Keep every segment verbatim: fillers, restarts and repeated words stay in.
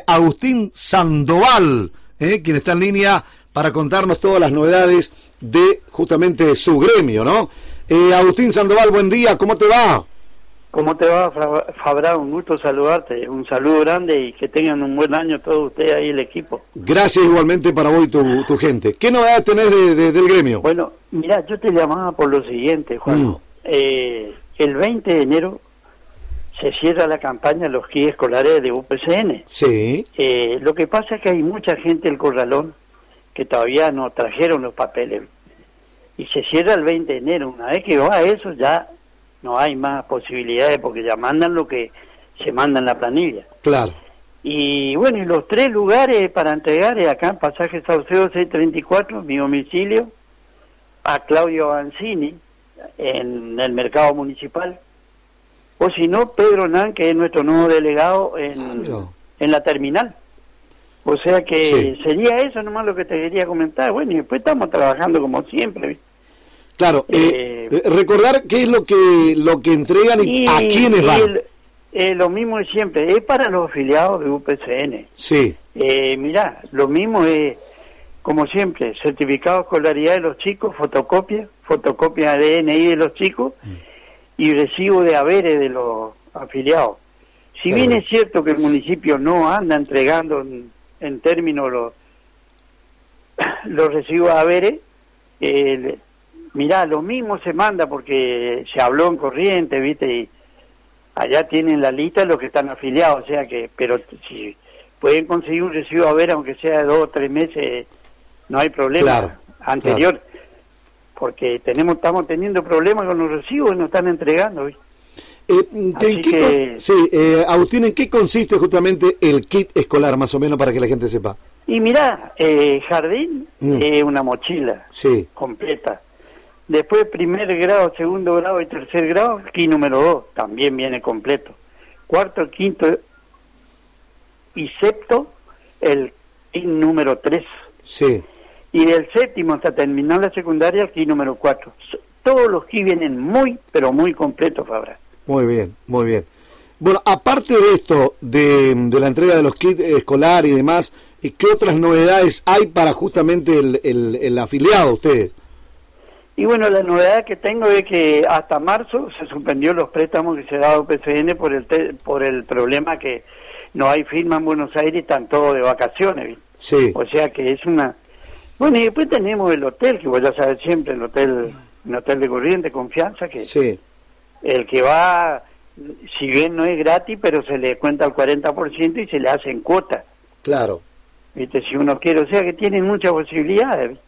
Agustín Sandoval, eh, quien está en línea para contarnos todas las novedades de justamente su gremio, ¿no? Eh, Agustín Sandoval, buen día, ¿cómo te va? ¿Cómo te va, Fabra? Un gusto saludarte, un saludo grande y que tengan un buen año todos ustedes ahí, el equipo. Gracias igualmente para vos y tu, tu gente. ¿Qué novedades tenés de, de, del gremio? Bueno, mira, yo te llamaba por lo siguiente, Juan. Mm. Eh, el veinte de enero se cierra la campaña de los kits escolares de U P C N. Sí. Eh, lo que pasa es que hay mucha gente del Corralón que todavía no trajeron los papeles. Y se cierra el veinte de enero. Una vez que va eso, ya no hay más posibilidades porque ya mandan lo que se manda en la planilla. Claro. Y bueno, y los tres lugares para entregar es acá en Pasaje Saucedo seiscientos treinta y cuatro, mi domicilio, a Claudio Avanzini, en el mercado municipal, o si no, Pedro Nan, que es nuestro nuevo delegado en, no. en la terminal. O sea que sí. sería eso nomás lo que te quería comentar. Bueno, y después estamos trabajando como siempre, ¿viste? Claro, eh, eh, recordar qué es lo que lo que entregan y, y a quiénes van. El, eh, lo mismo de siempre, es para los afiliados de U P C N. Sí. Eh, mirá, lo mismo es, como siempre, certificado de escolaridad de los chicos, fotocopia, fotocopia de D N I de los chicos mm. y recibo de haberes de los afiliados. Si claro. bien es cierto que el municipio no anda entregando en, en términos los, los recibos de haberes, eh, mirá, lo mismo se manda porque se habló en Corrientes, ¿viste? Y allá tienen la lista de los que están afiliados, o sea que, pero si pueden conseguir un recibo de haber, aunque sea de dos o tres meses, no hay problema. Claro, anterior, claro. porque tenemos estamos teniendo problemas con los recibos y nos están entregando, ¿viste? Eh, ¿en qué que... Sí, eh, Agustín, ¿en qué consiste justamente el kit escolar, más o menos, para que la gente sepa? Y mirá, eh, jardín, mm. eh, una mochila sí. completa. Después primer grado, segundo grado y tercer grado, kit número dos, también viene completo. Cuarto, quinto y sexto, el kit número tres. Sí. Y del séptimo hasta terminar la secundaria, el kit número cuatro. Todos los kits vienen muy, pero muy completos, Fabra. Muy bien, muy bien. Bueno, aparte de esto, de, de la entrega de los kits escolar y demás, ¿qué otras novedades hay para justamente el, el, el afiliado a ustedes? Y bueno, la novedad que tengo es que hasta marzo se suspendió los préstamos que se daba a U P C N por el te, por el problema que no hay firma en Buenos Aires y están todos de vacaciones, ¿viste? Sí. O sea que es una... Bueno, y después tenemos el hotel, que vos ya sabes siempre, el hotel, el hotel de Corrientes, Confianza, que sí. el que va, si bien no es gratis, pero se le cuenta el cuarenta por ciento y se le hace en cuota. Claro. ¿Viste? Si uno quiere, o sea que tienen muchas posibilidades, ¿viste?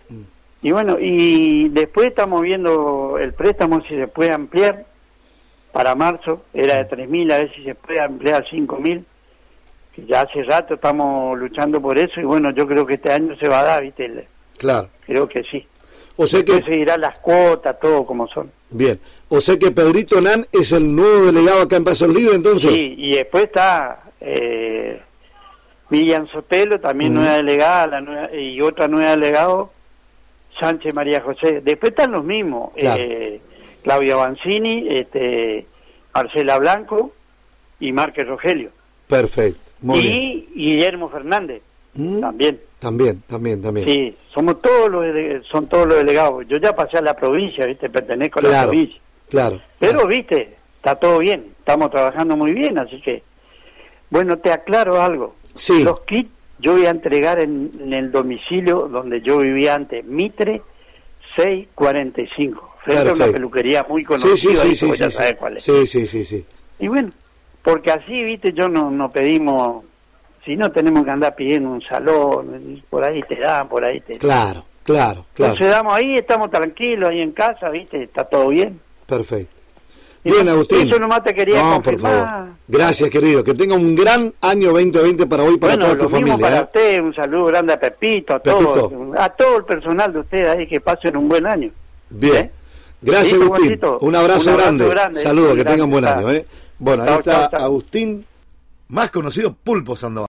Y bueno, y después estamos viendo el préstamo si se puede ampliar para marzo, era de tres mil, a ver si se puede ampliar a cinco mil, que ya hace rato estamos luchando por eso y bueno, yo creo que este año se va a dar, ¿viste? Claro. Creo que sí. O sea después que... se dirán las cuotas, todo como son. Bien, o sea que Pedrito Nan es el nuevo delegado acá en Pasos Libres, entonces. Sí, y después está eh, Miriam Sotelo, también mm. nueva delegada, la nueva, y otra nueva delegado, Sánchez María José. Después están los mismos, claro. eh, Claudia Avanzini, este, Marcela Blanco y Márquez Rogelio. Perfecto, muy y bien. Guillermo Fernández, mm. también. También, también, también. Sí, somos todos los son todos los delegados. Yo ya pasé a la provincia, ¿viste? Pertenezco claro, a la provincia. Claro. Pero, claro. ¿viste? Está todo bien, estamos trabajando muy bien, así que... Bueno, te aclaro algo. Sí. Los kits yo voy a entregar en, en el domicilio donde yo vivía antes, Mitre seiscientos cuarenta y cinco, frente Perfecto. a una peluquería muy conocida, sí, sí, sí, ahí, sí, ya sí, sabes sí. cuál es. Sí, sí, sí, sí. Y bueno, porque así, viste, yo no, no pedimos, si no tenemos que andar pidiendo un salón, por ahí te dan, por ahí te dan. Claro, claro, claro. Entonces damos ahí, estamos tranquilos, ahí en casa, viste, está todo bien. Perfecto. Bien, Agustín. Eso nomás te quería no, confirmar. por favor. Gracias, querido. Que tenga un gran año veinte veinte para hoy y para bueno, toda tu lo mismo familia. para ¿eh? usted, un saludo grande a Pepito, a Pepito. todo, a todo el personal de ustedes ahí, que pasen un buen año. Bien. ¿Eh? Gracias, ¿Sí, Agustín. Juancito? Un abrazo, un abrazo grande. grande. Saludos, que grande. tengan buen año. ¿eh? Bueno, ahí chau, está chau, chau. Agustín, más conocido Pulpo Sandoval.